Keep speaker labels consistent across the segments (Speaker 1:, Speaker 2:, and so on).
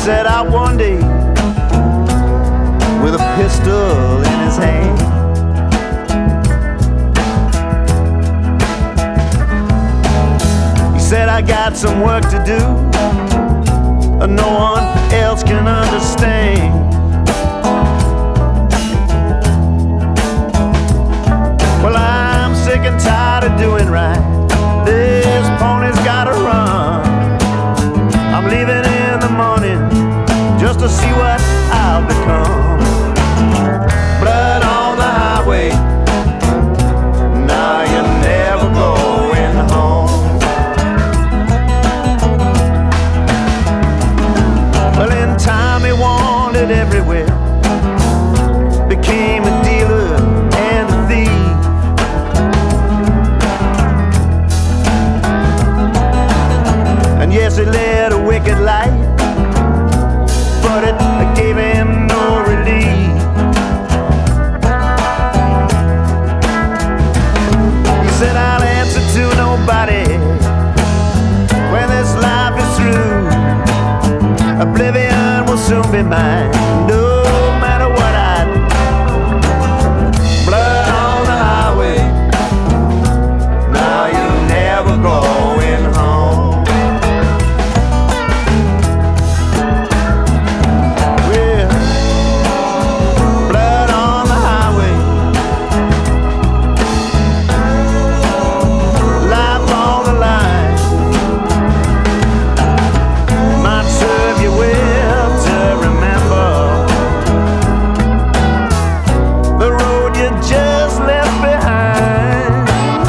Speaker 1: set out one day with a pistol in his hand. He said, I got some work to do no one else can understand. Well, I'm sick and tired of doing right. This pony's gotta run. I'm leaving in the morning just to see what I'll become. Blood on the highway, now you're never going home. Well, in time he wandered everywhere, became a dealer and a thief. And yes, he led a wicked life, but it gave him no relief. He said, I'll answer to nobody when this life is through. Oblivion will soon be mine, no matter what I do. Blood on the highway, now you're never going home. Well, blood on the highway, life on the line, might serve you well to remember the road you just left behind.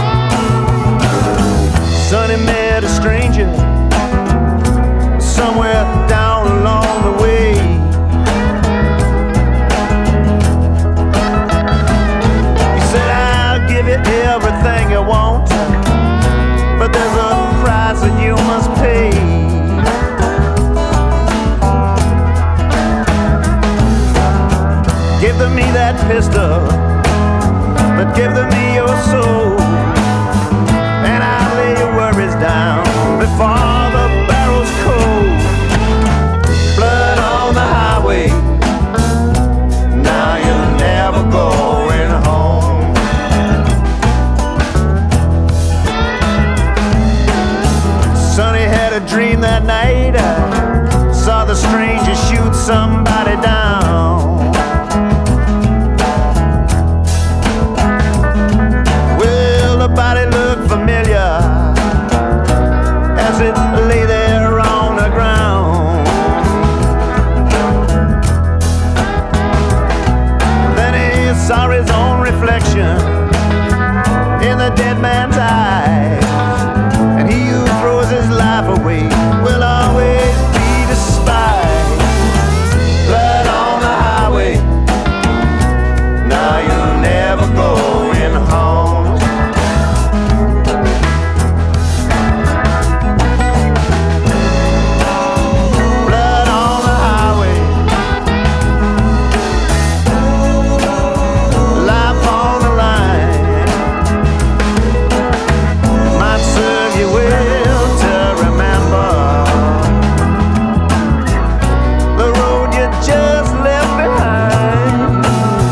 Speaker 1: Sonny met a stranger somewhere down along the way. He said, I'll give you everything you want, but there's a price that you must pay. Give to me that pistol, but give to me your soul, and I'll lay your worries down before the barrel's cold. Blood on the highway, now you're never going home. Sonny had a dream that night, saw the stranger shoot somebody down. Well, the body looked familiar as it lay there on the ground. Then he saw his own reflection in the dead man's eyes, and he who throws his life away will always be despised. Blood on the highway, now you're never going home. Blood on the highway, life on the line, might serve you well to remember the road you just left behind.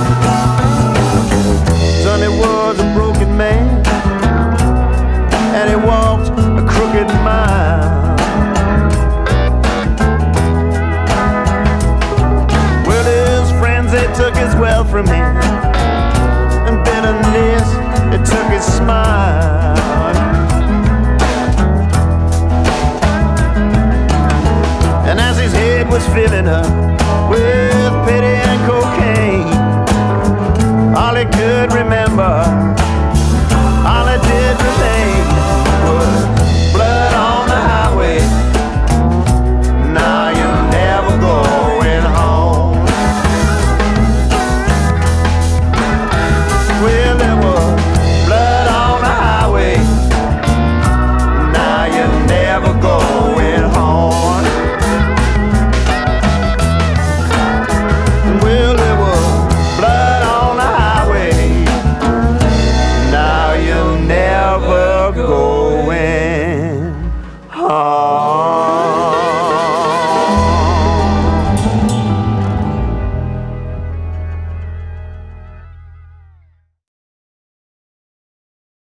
Speaker 1: Sonny was a broken man, and he walked a crooked mile. Well, his friends, they took his wealth from him, and bitterness, it took his smile. And as his head was filling up, well,